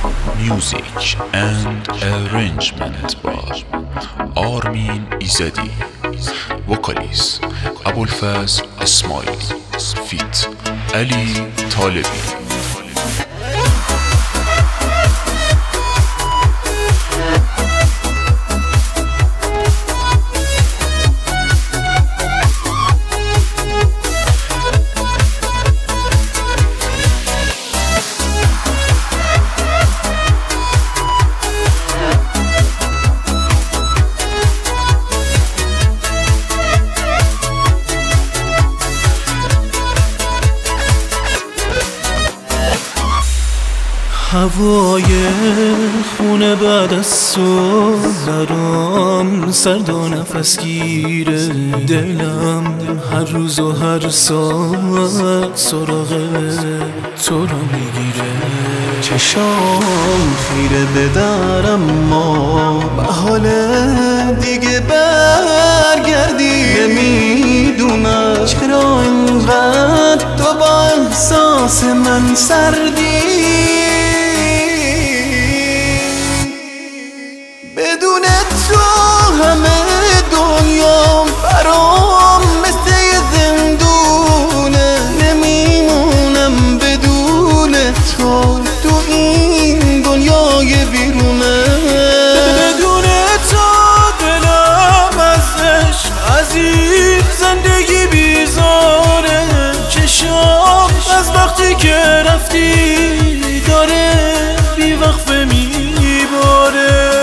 Music and arrangement by آرمین ایزدی. وکالیست ابوالفضل اسماعیلی. فیت علی طالبی. هوای خونه بعد از صبح برام سرد و نفس گیره. دلم هر روز و هر ساعت سراغ تو رو میگیره. چشام خیره به درم ما به حال دیگه برگردی. نمیدونم چرا اینقدر تو با احساس من سردی. بدون تو همه دنیا برام مثل یه زندونه. نمیمونم بدون تو این دنیای بیرونه. بدون تو دلم ازش از این زندگی بیزاره. چشام از وقتی که رفتی داره بی وقفه میباره.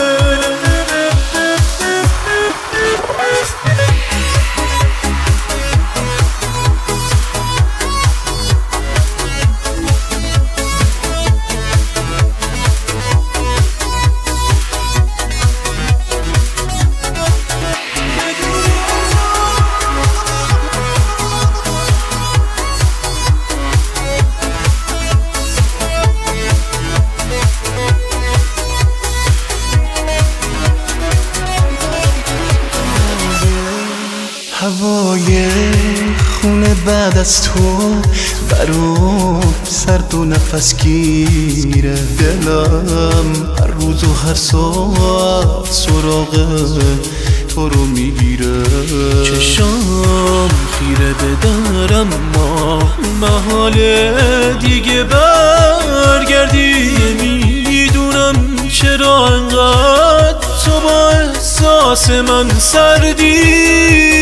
هوای خونه بعد از تو برام سرد و نفس گیره. دلم هر روز و هر ساعت سراغ تو رو میگیره. چشام خیره به درم ما محال دیگه برگردی. میدونم چرا انقدر تو با احساس من سردی.